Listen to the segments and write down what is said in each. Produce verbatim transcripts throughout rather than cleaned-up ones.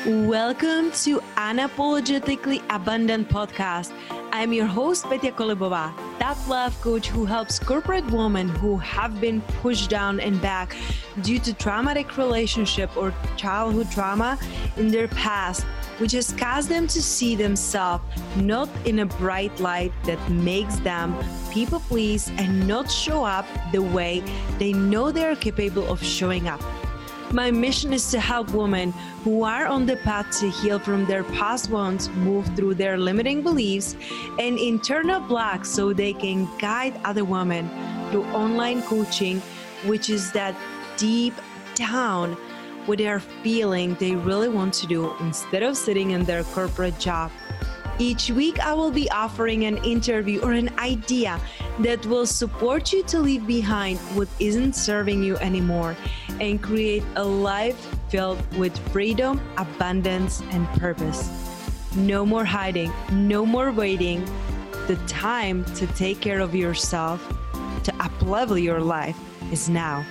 Welcome to Unapologetically Abundant Podcast. I'm your host, Petya Kolibova, tough love coach who helps corporate women who have been pushed down and back due to traumatic relationship or childhood trauma in their past, which has caused them to see themselves not in a bright light that makes them people please and not show up the way they know they are capable of showing up. My mission is to help women who are on the path to heal from their past wounds move through their limiting beliefs and internal blocks so they can guide other women through online coaching, which is that deep down what they are feeling they really want to do instead of sitting in their corporate job. Each week, I will be offering an interview or an idea that will support you to leave behind what isn't serving you anymore and create a life filled with freedom, abundance, and purpose. No more hiding, no more waiting. The time to take care of yourself, to uplevel your life is now.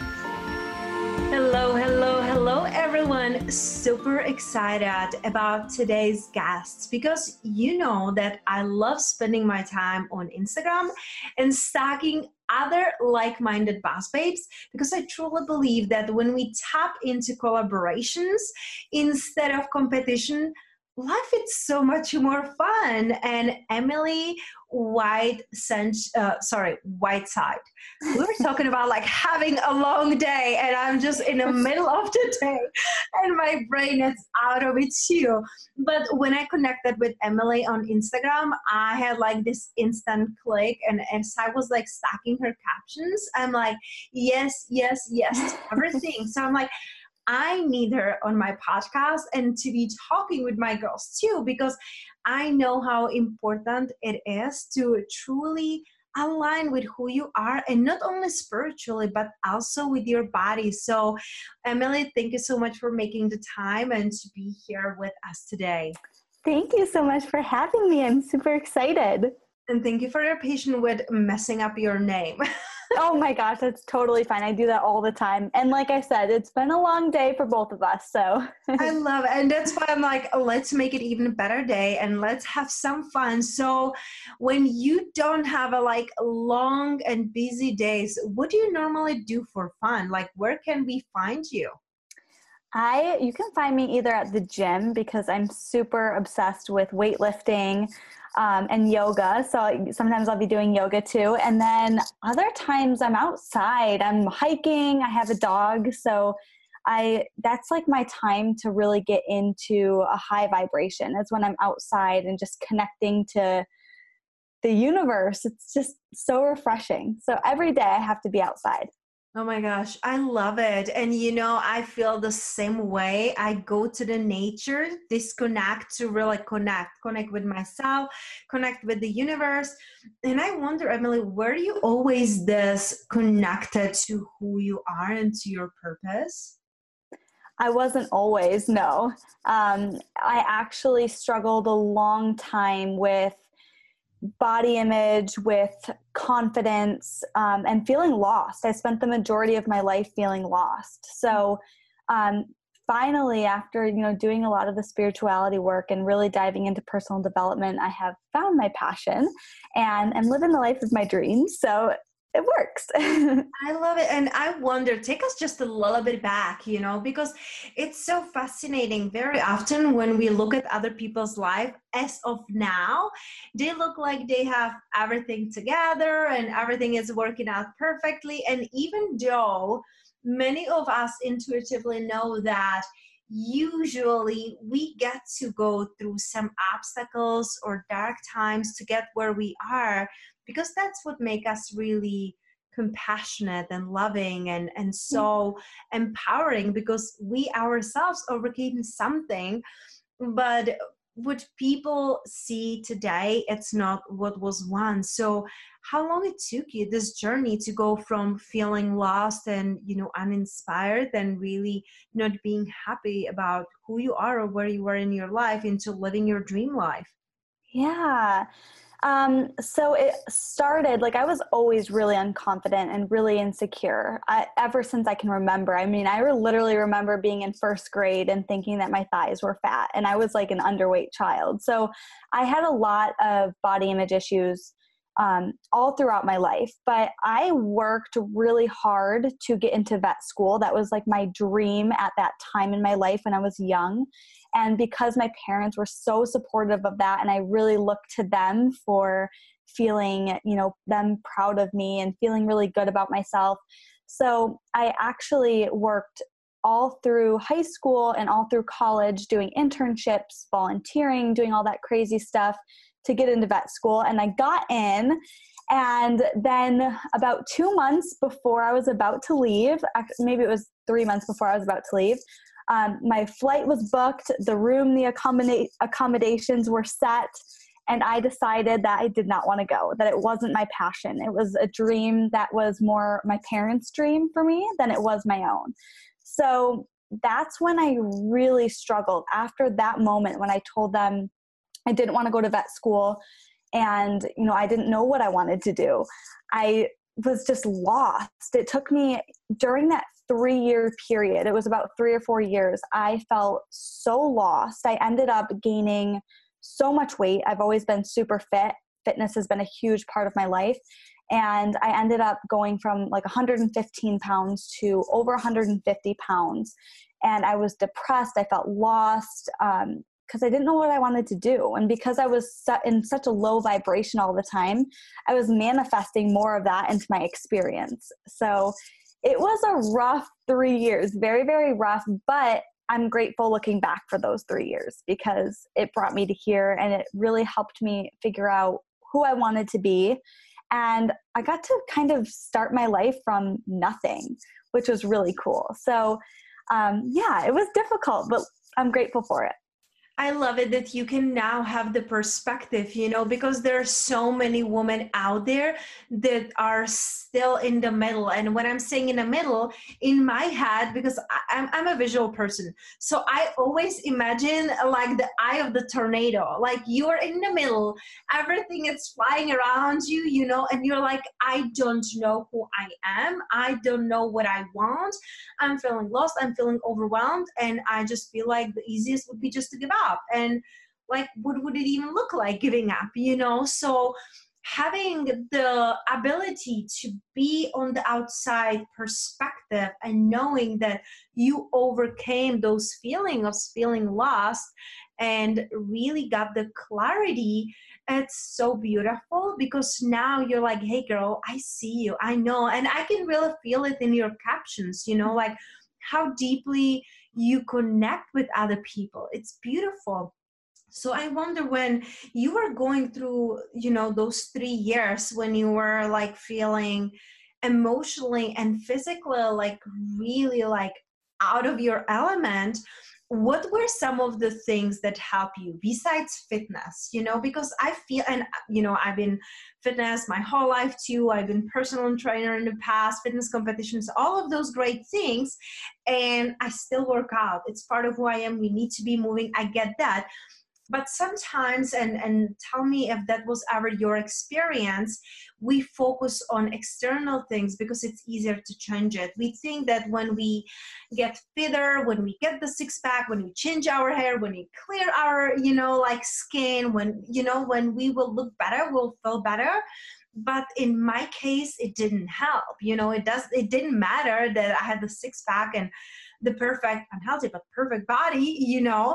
Hello, hello, hello, everyone. Super excited about today's guests because you know that I love spending my time on Instagram and stalking other like-minded boss babes because I truly believe that when we tap into collaborations instead of competition, life is so much more fun. And Emily White, uh, sorry, Whiteside. We were talking about like having a long day, and I'm just in the middle of the day, and my brain is out of it too. But when I connected with Emily on Instagram, I had like this instant click, and as I was like stacking her captions, I'm like, yes, yes, yes, to everything. So I'm like, I need her on my podcast and to be talking with my girls too, because I know how important it is to truly align with who you are, and not only spiritually, but also with your body. So Emily, thank you so much for making the time and to be here with us today. Thank you so much for having me. I'm super excited. And thank you for your patience with messing up your name. Oh my gosh, that's totally fine. I do that all the time. And like I said, it's been a long day for both of us. So I love it. And that's why I'm like, let's make it even a better day and let's have some fun. So when you don't have a like long and busy days, what do you normally do for fun? Like, where can we find you? I, you can find me either at the gym because I'm super obsessed with weightlifting um, and yoga. So sometimes I'll be doing yoga too. And then other times I'm outside, I'm hiking, I have a dog. So I, that's like my time to really get into a high vibration. It's when I'm outside and just connecting to the universe. It's just so refreshing. So every day I have to be outside. Oh my gosh, I love it. And you know, I feel the same way. I go to the nature, disconnect to really connect, connect with myself, connect with the universe. And I wonder, Emily, were you always this connected to who you are and to your purpose? I wasn't always, no. Um, I actually struggled a long time with body image, with confidence, um, and feeling lost. I spent the majority of my life feeling lost. So um, finally, after you know doing a lot of the spirituality work and really diving into personal development, I have found my passion and I'm living the life of my dreams. So it works. I love it. And I wonder, take us just a little bit back, you know, because it's so fascinating. Very often when we look at other people's life as of now, they look like they have everything together and everything is working out perfectly. And even though many of us intuitively know that usually we get to go through some obstacles or dark times to get where we are, because that's what makes us really compassionate and loving and, and so empowering, because we ourselves overcame something. But what people see today, it's not what was once. So how long it took you, this journey, to go from feeling lost and, you know, uninspired and really not being happy about who you are or where you were in your life into living your dream life? Yeah. Um, so it started, like, I was always really unconfident and really insecure I, ever since I can remember. I mean, I literally remember being in first grade and thinking that my thighs were fat, and I was like an underweight child. So I had a lot of body image issues um, all throughout my life, but I worked really hard to get into vet school. That was like my dream at that time in my life when I was young. And because my parents were so supportive of that, and I really looked to them for feeling, you know, them proud of me and feeling really good about myself. So I actually worked all through high school and all through college doing internships, volunteering, doing all that crazy stuff to get into vet school. And I got in, and then about two months before I was about to leave, maybe it was three months before I was about to leave, um, my flight was booked, the room, the accommodate accommodations were set, and I decided that I did not want to go, that it wasn't my passion. It was a dream that was more my parents' dream for me than it was my own. So that's when I really struggled. After that moment, when I told them I didn't want to go to vet school, and, you know, I didn't know what I wanted to do, I was just lost. It took me, during that three year period, it was about three or four years, I felt so lost. I ended up gaining so much weight. I've always been super fit. Fitness has been a huge part of my life. And I ended up going from like one hundred fifteen pounds to over one hundred fifty pounds. And I was depressed. I felt lost um, because I didn't know what I wanted to do. And because I was su- in such a low vibration all the time, I was manifesting more of that into my experience. So it was a rough three years, very, very rough, but I'm grateful looking back for those three years because it brought me to here, and it really helped me figure out who I wanted to be. And I got to kind of start my life from nothing, which was really cool. So um, yeah, it was difficult, but I'm grateful for it. I love it that you can now have the perspective, you know, because there are so many women out there that are still in the middle. And when I'm saying in the middle, in my head, because I, I'm, I'm a visual person, so I always imagine like the eye of the tornado, like you're in the middle, everything is flying around you, you know, and you're like, I don't know who I am. I don't know what I want. I'm feeling lost. I'm feeling overwhelmed. And I just feel like the easiest would be just to give up. And like, what would it even look like giving up, you know? So having the ability to be on the outside perspective and knowing that you overcame those feelings of feeling lost and really got the clarity, it's so beautiful because now you're like, hey girl, I see you, I know. And I can really feel it in your captions, you know, like how deeply you connect with other people. It's beautiful. So I wonder, when you were going through, you know, those three years when you were like feeling emotionally and physically like really like out of your element, what were some of the things that help you besides fitness, you know, because I feel, and you know, I've been fitness my whole life too. I've been personal trainer in the past, fitness competitions, all of those great things. And I still work out. It's part of who I am. We need to be moving. I get that. But sometimes, and, and tell me if that was ever your experience, we focus on external things because it's easier to change it. We think that when we get fitter, when we get the six pack, when we change our hair, when we clear our, you know, like skin, when, you know, when we will look better, we'll feel better. But in my case, it didn't help. You know, it does, it didn't matter that I had the six pack and the perfect, unhealthy, but perfect body, you know?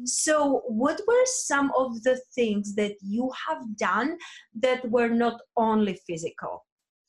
So what were some of the things that you have done that were not only physical?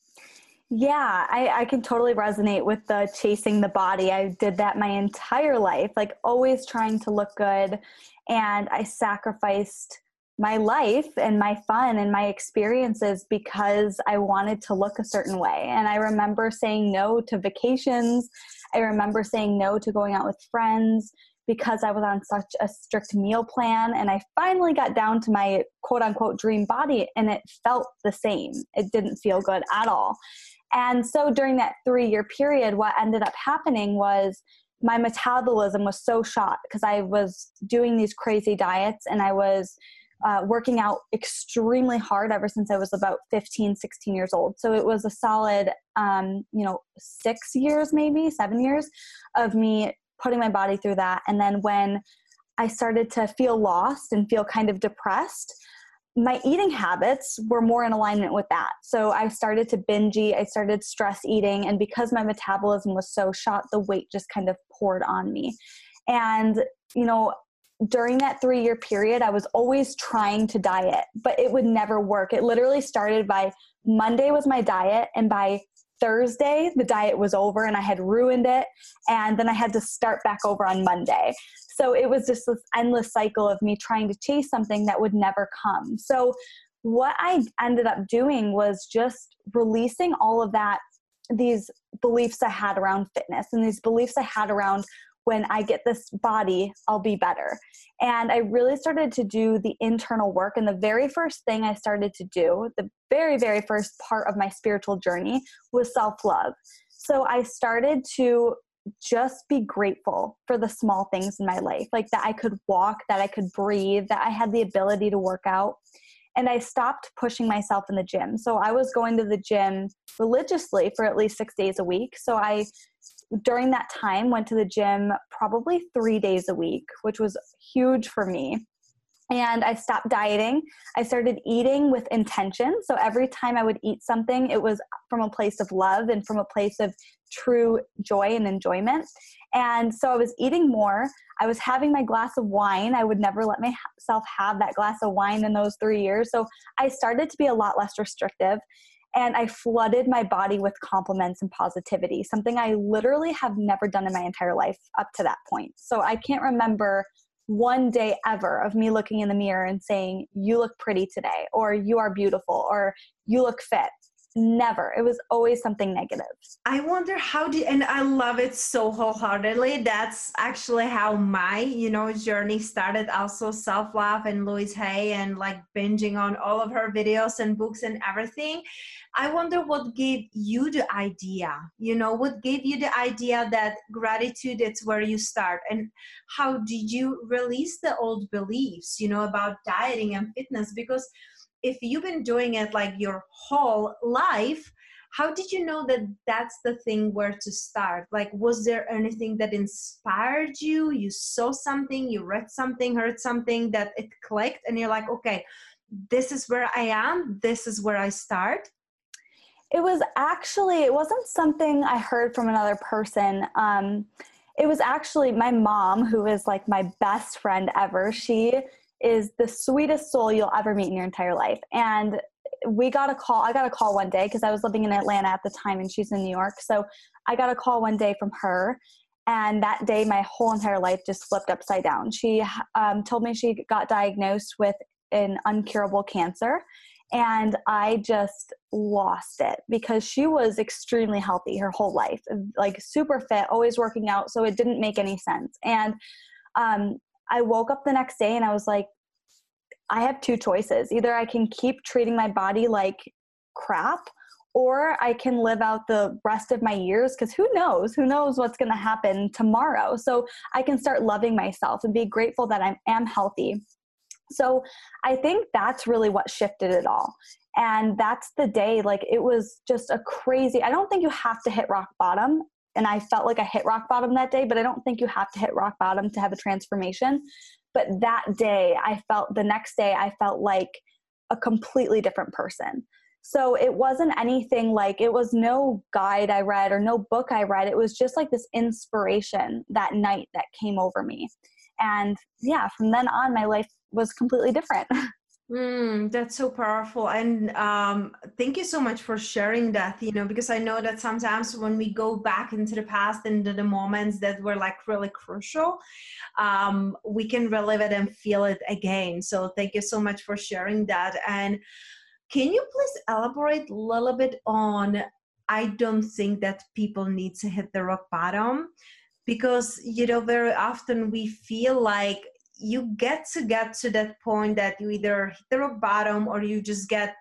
Yeah, I, I can totally resonate with the chasing the body. I did that my entire life, like always trying to look good. And I sacrificed my life and my fun and my experiences because I wanted to look a certain way. And I remember saying no to vacations. I remember saying no to going out with friends because I was on such a strict meal plan. And I finally got down to my quote unquote dream body, and it felt the same. It didn't feel good at all. And so during that three year period, what ended up happening was my metabolism was so shot because I was doing these crazy diets, and I was uh, working out extremely hard ever since I was about fifteen, sixteen years old. So it was a solid, um, you know, six years, maybe seven years of me putting my body through that. And then when I started to feel lost and feel kind of depressed, my eating habits were more in alignment with that. So I started to binge eat, I started stress eating, and because my metabolism was so shot, the weight just kind of poured on me. And, you know, during that three year period, I was always trying to diet, but it would never work. It literally started by Monday was my diet, and by Thursday, the diet was over and I had ruined it. And then I had to start back over on Monday. So it was just this endless cycle of me trying to chase something that would never come. So what I ended up doing was just releasing all of that, these beliefs I had around fitness and these beliefs I had around when I get this body, I'll be better. And I really started to do the internal work. And the very first thing I started to do, the very, very first part of my spiritual journey was self-love. So I started to just be grateful for the small things in my life, like that I could walk, that I could breathe, that I had the ability to work out. And I stopped pushing myself in the gym. So I was going to the gym religiously for at least six days a week. So I, during that time, went to the gym probably three days a week, which was huge for me. And I stopped dieting. I started eating with intention. So every time I would eat something, it was from a place of love and from a place of true joy and enjoyment. And so I was eating more. I was having my glass of wine. I would never let myself have that glass of wine in those three years. So I started to be a lot less restrictive. And I flooded my body with compliments and positivity, something I literally have never done in my entire life up to that point. So I can't remember one day ever of me looking in the mirror and saying, you look pretty today, or you are beautiful, or you look fit. Never. It was always something negative. I wonder how do, and I love it so wholeheartedly. That's actually how my, you know, journey started. Also self-love and Louise Hay and like binging on all of her videos and books and everything. I wonder what gave you the idea, you know, what gave you the idea that gratitude, it's where you start, and how did you release the old beliefs, you know, about dieting and fitness? Because if you've been doing it like your whole life, how did you know that that's the thing where to start? Like, was there anything that inspired you? You saw something, you read something, heard something that it clicked and you're like, okay, this is where I am. This is where I start. It was actually, it wasn't something I heard from another person. Um, it was actually my mom, who is like my best friend ever. She is the sweetest soul you'll ever meet in your entire life. And we got a call, I got a call one day because I was living in Atlanta at the time and she's in New York. So I got a call one day from her. And that day, my whole entire life just flipped upside down. She um, told me she got diagnosed with an incurable cancer. And I just lost it because she was extremely healthy her whole life, like super fit, always working out. So it didn't make any sense. And um, I woke up the next day and I was like, I have two choices. Either I can keep treating my body like crap, or I can live out the rest of my years, because who knows, who knows what's going to happen tomorrow. So I can start loving myself and be grateful that I am healthy. So I think that's really what shifted it all. And that's the day, like it was just a crazy, I don't think you have to hit rock bottom. And I felt like I hit rock bottom that day, but I don't think you have to hit rock bottom to have a transformation. But that day I felt, the next day I felt like a completely different person. So it wasn't anything like, it was no guide I read or no book I read. It was just like this inspiration that night that came over me. And yeah, from then on, my life was completely different. Mm, that's so powerful. And um, thank you so much for sharing that, you know, because I know that sometimes when we go back into the past and the moments that were like really crucial, um, we can relive it and feel it again. So thank you so much for sharing that. And can you please elaborate a little bit on, I don't think that people need to hit the rock bottom, because, you know, very often we feel like you get to get to that point that you either hit the rock bottom or you just get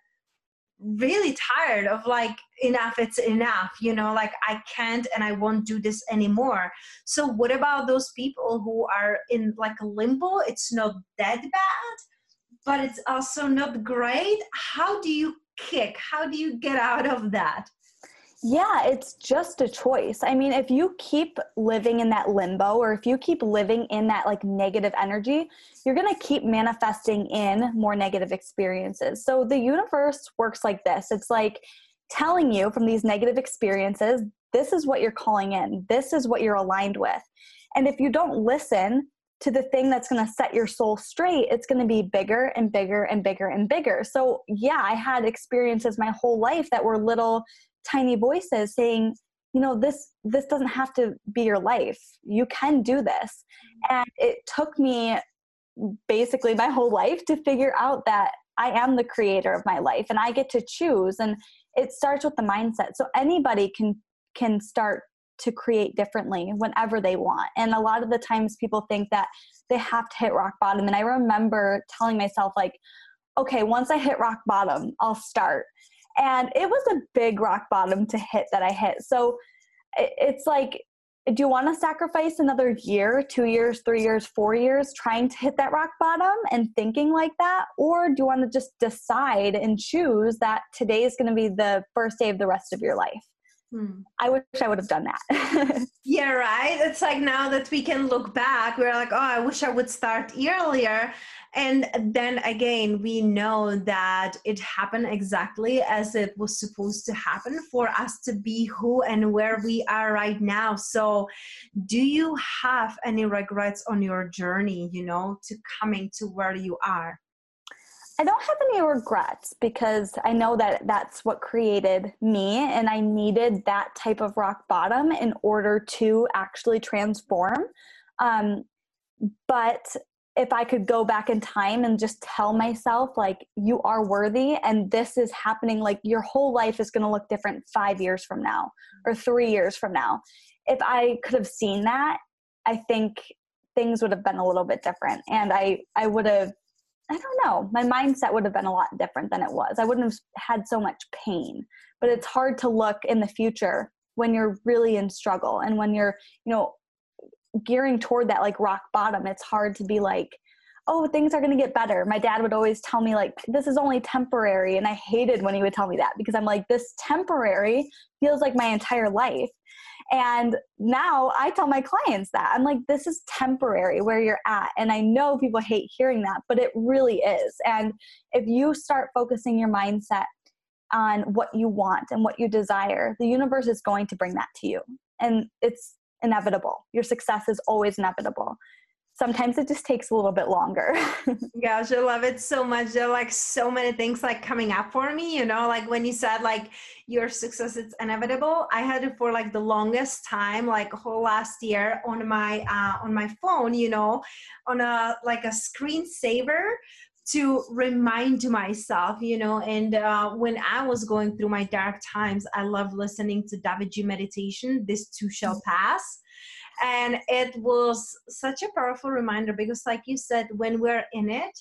really tired of like, enough, it's enough, you know, like I can't and I won't do this anymore. So what about those people who are in like a limbo? It's not that bad, but it's also not great. How do you kick? How do you get out of that? Yeah, it's just a choice. I mean, if you keep living in that limbo, or if you keep living in that like negative energy, you're going to keep manifesting in more negative experiences. So the universe works like this. It's like telling you from these negative experiences, this is what you're calling in. This is what you're aligned with. And if you don't listen to the thing that's going to set your soul straight, it's going to be bigger and bigger and bigger and bigger. So yeah, I had experiences my whole life that were little tiny voices saying, you know, this, this doesn't have to be your life. You can do this. And it took me basically my whole life to figure out that I am the creator of my life and I get to choose. And it starts with the mindset. So anybody can, can start to create differently whenever they want. And a lot of the times people think that they have to hit rock bottom. And I remember telling myself like, okay, once I hit rock bottom, I'll start. And it was a big rock bottom to hit that I hit. So it's like, do you want to sacrifice another year, two years, three years, four years trying to hit that rock bottom and thinking like that? Or do you want to just decide and choose that today is going to be the first day of the rest of your life? Hmm. I wish I would have done that. Yeah, right. It's like now that we can look back, we're like, oh, I wish I would start earlier. And then again, we know that it happened exactly as it was supposed to happen for us to be who and where we are right now. So do you have any regrets on your journey, you know, to coming to where you are? I don't have any regrets because I know that that's what created me, and I needed that type of rock bottom in order to actually transform. Um, but if I could go back in time and just tell myself like, you are worthy and this is happening, like your whole life is going to look different five years from now or three years from now. If I could have seen that, I think things would have been a little bit different. And I, I would have, I don't know, my mindset would have been a lot different than it was. I wouldn't have had so much pain, but it's hard to look in the future when you're really in struggle and when you're, you know, gearing toward that like rock bottom. It's hard to be like, oh, things are going to get better. My dad would always tell me like, this is only temporary. And I hated when he would tell me that because I'm like, this temporary feels like my entire life. And now I tell my clients that I'm like, this is temporary where you're at. And I know people hate hearing that, but it really is. And if you start focusing your mindset on what you want and what you desire, the universe is going to bring that to you. And it's inevitable. Your success is always inevitable. Sometimes it just takes a little bit longer. Gosh, I love it so much. There are like so many things like coming up for me, you know, like when you said like your success is inevitable. I had it for like the longest time, like whole last year on my, uh, on my phone, you know, on a, like a screensaver to remind myself, you know, and uh, when I was going through my dark times, I love listening to Davidji meditation, This Too Shall Pass. And it was such a powerful reminder because like you said, when we're in it,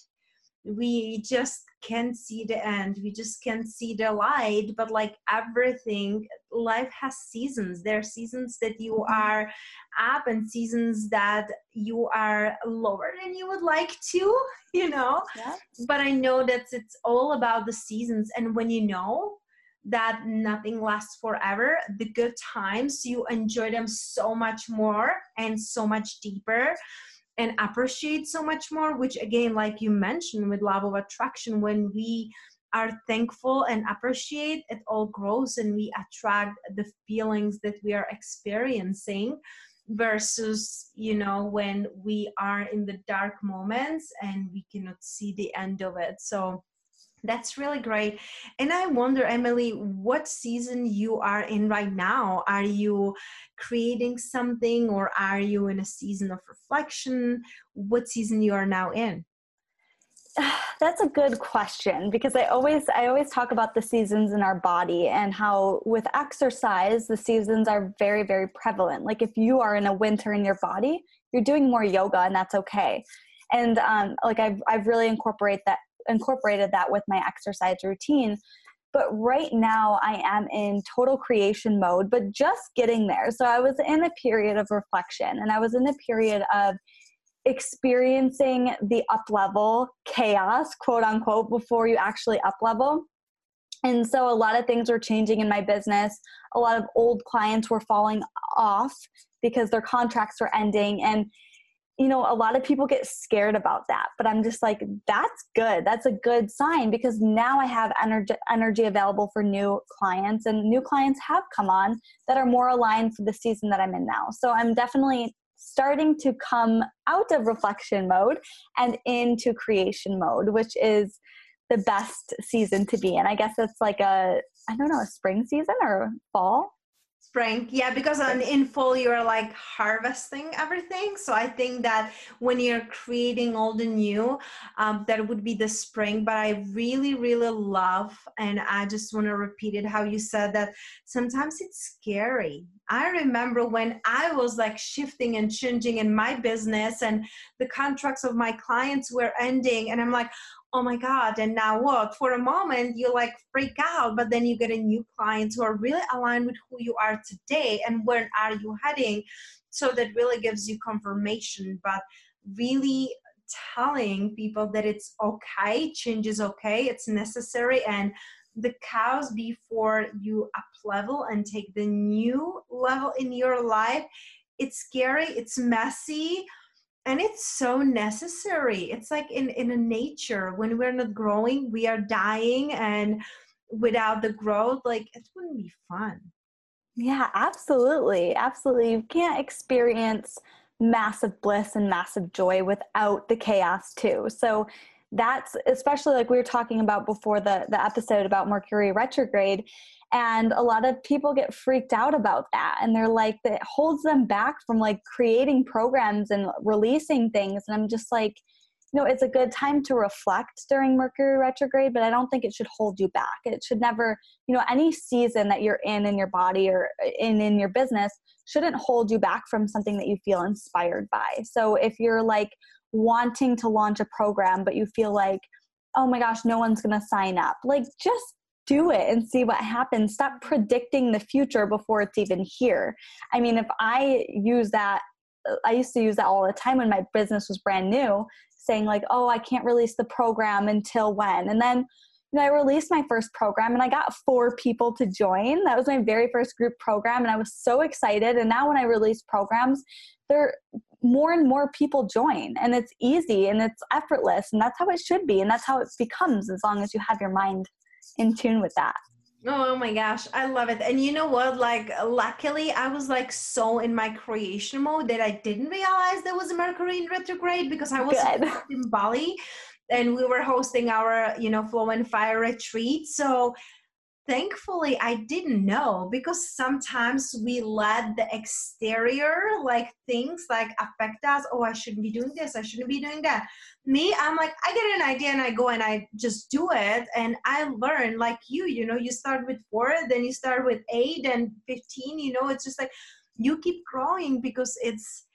we just can't see the end. We just can't see the light, but like everything, life has seasons. There are seasons that you are up and seasons that you are lower than you would like to, you know, yeah. But I know that it's all about the seasons. And when you know that nothing lasts forever, the good times, you enjoy them so much more and so much deeper and appreciate so much more, which again, like you mentioned with Law of Attraction, when we are thankful and appreciate, it all grows and we attract the feelings that we are experiencing versus, you know, when we are in the dark moments and we cannot see the end of it. So that's really great. And I wonder, Emily, what season you are in right now? Are you creating something or are you in a season of reflection? What season you are now in? That's a good question because I always, I always talk about the seasons in our body and how with exercise, the seasons are very, very prevalent. Like if you are in a winter in your body, you're doing more yoga and that's okay. And um, like I've, I've really incorporated that incorporated that with my exercise routine. But right now I am in total creation mode, but just getting there. So I was in a period of reflection and I was in a period of experiencing the up level chaos, quote unquote, before you actually up level. And so a lot of things were changing in my business. A lot of old clients were falling off because their contracts were ending. And, you know, a lot of people get scared about that, but I'm just like, that's good. That's a good sign, because now I have energy, energy available for new clients, and new clients have come on that are more aligned for the season that I'm in now. So I'm definitely starting to come out of reflection mode and into creation mode, which is the best season to be in. I guess it's like a, I don't know, a spring season or fall. Spring, yeah, because on, in fall you're like harvesting everything. So I think that when you're creating all the new, um, that would be the spring. But I really, really love, and I just want to repeat it, how you said that sometimes it's scary. I remember when I was like shifting and changing in my business, and the contracts of my clients were ending, and I'm like, oh my God, and now what? For a moment, you like freak out, but then you get a new clients who are really aligned with who you are today and where are you heading. So that really gives you confirmation, but really telling people that it's okay, change is okay, it's necessary, and the cows before you up level and take the new level in your life, it's scary, it's messy, and it's so necessary. It's like in, in a nature, when we're not growing, we are dying. And without the growth, like it wouldn't be fun. Yeah, absolutely. Absolutely. You can't experience massive bliss and massive joy without the chaos too. So that's especially like we were talking about before the, the episode about Mercury retrograde. And a lot of people get freaked out about that. And they're like, that holds them back from like creating programs and releasing things. And I'm just like, you know, it's a good time to reflect during Mercury retrograde, but I don't think it should hold you back. It should never, you know, any season that you're in in your body or in, in your business shouldn't hold you back from something that you feel inspired by. So if you're like wanting to launch a program, but you feel like, oh my gosh, no one's going to sign up, like just do it and see what happens. Stop predicting the future before it's even here. I mean, if I use that, I used to use that all the time when my business was brand new, saying like, oh, I can't release the program until when? And then, you know, I released my first program and I got four people to join. That was my very first group program. And I was so excited. And now when I release programs, there more and more people join, and it's easy and it's effortless. And that's how it should be. And that's how it becomes, as long as you have your mind in tune with that. Oh my gosh, I love it. And you know what, like luckily I was like so in my creation mode that I didn't realize there was a Mercury in retrograde, because I was in Bali and we were hosting our, you know, Flow and Fire retreat. So thankfully I didn't know, because sometimes we let the exterior like things like affect us. Oh, I shouldn't be doing this, I shouldn't be doing that. Me, I'm like, I get an idea and I go and I just do it. And I learn like you, you know, you start with four, then you start with eight and fifteen, you know, it's just like you keep growing, because it's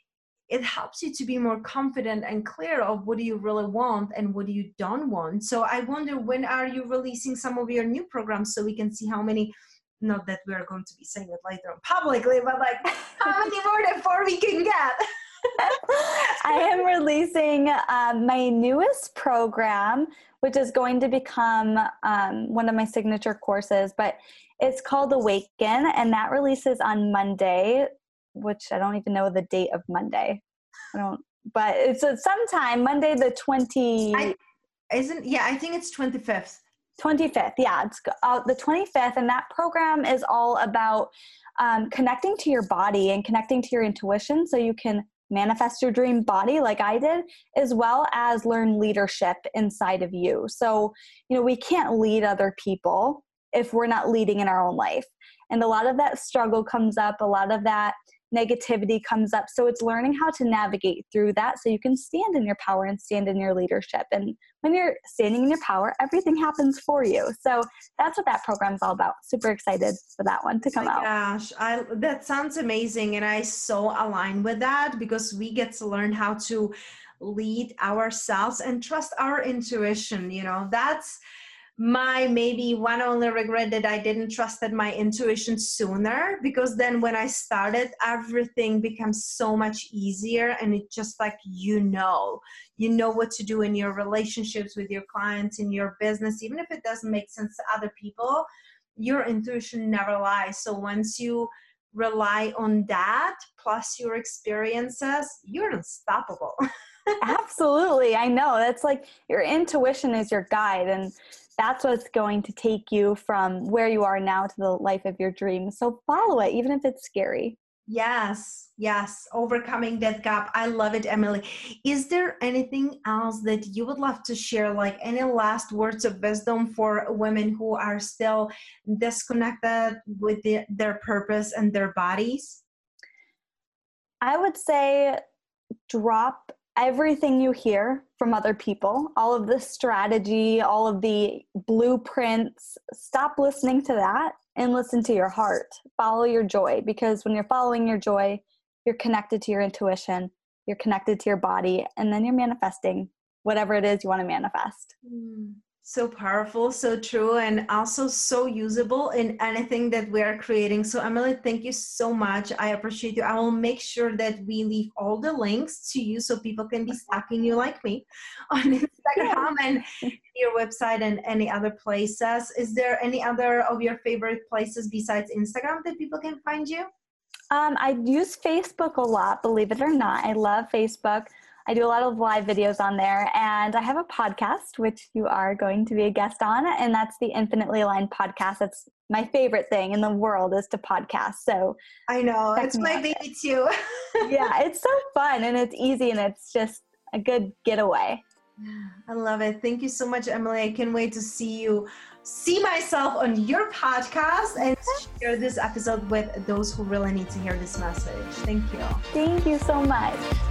it helps you to be more confident and clear of what do you really want and what do you don't want. So I wonder, when are you releasing some of your new programs so we can see how many, not that we're going to be saying it later on publicly, but like how many more than four we can get? I am releasing um, my newest program, which is going to become um, one of my signature courses, but it's called Awaken, and that releases on Monday, which I don't even know the date of Monday. I don't, but it's a sometime Monday the twentieth. Isn't, yeah, I think it's twenty-fifth. twenty-fifth, yeah, it's uh, the twenty-fifth, and that program is all about um, connecting to your body and connecting to your intuition so you can manifest your dream body like I did, as well as learn leadership inside of you. So, you know, we can't lead other people if we're not leading in our own life. And a lot of that struggle comes up, a lot of that negativity comes up. So it's learning how to navigate through that so you can stand in your power and stand in your leadership. And when you're standing in your power, everything happens for you. So that's what that program's all about. Super excited for that one to come oh my out. Gosh, I, that sounds amazing. And I so align with that, because we get to learn how to lead ourselves and trust our intuition. You know, that's my maybe one only regret that I didn't trusted my intuition sooner, because then when I started, everything becomes so much easier, and it just like, you know, you know what to do in your relationships with your clients, in your business, even if it doesn't make sense to other people, your intuition never lies. So once you rely on that, plus your experiences, you're unstoppable. Absolutely. I know. That's like your intuition is your guide, and that's what's going to take you from where you are now to the life of your dreams. So follow it, even if it's scary. Yes, yes. Overcoming that gap. I love it, Emily. Is there anything else that you would love to share? Like any last words of wisdom for women who are still disconnected with the, their purpose and their bodies? I would say drop everything you hear from other people, all of the strategy, all of the blueprints. Stop listening to that and listen to your heart. Follow your joy, because when you're following your joy, you're connected to your intuition, you're connected to your body, and then you're manifesting whatever it is you want to manifest. Mm. So powerful, so true, and also so usable in anything that we are creating. So Emily, thank you so much. I appreciate you. I will make sure that we leave all the links to you so people can be stalking you like me on Instagram and your website and any other places. Is there any other of your favorite places besides Instagram that people can find you? Um, I use Facebook a lot, believe it or not. I love Facebook. I do a lot of live videos on there, and I have a podcast, which you are going to be a guest on, and that's the Infinitely Aligned podcast. That's my favorite thing in the world, is to podcast. So I know, it's my baby too. Yeah, it's so fun, and it's easy, and it's just a good getaway. I love it. Thank you so much, Emily. I can't wait to see you, see myself on your podcast and share this episode with those who really need to hear this message. Thank you. Thank you so much.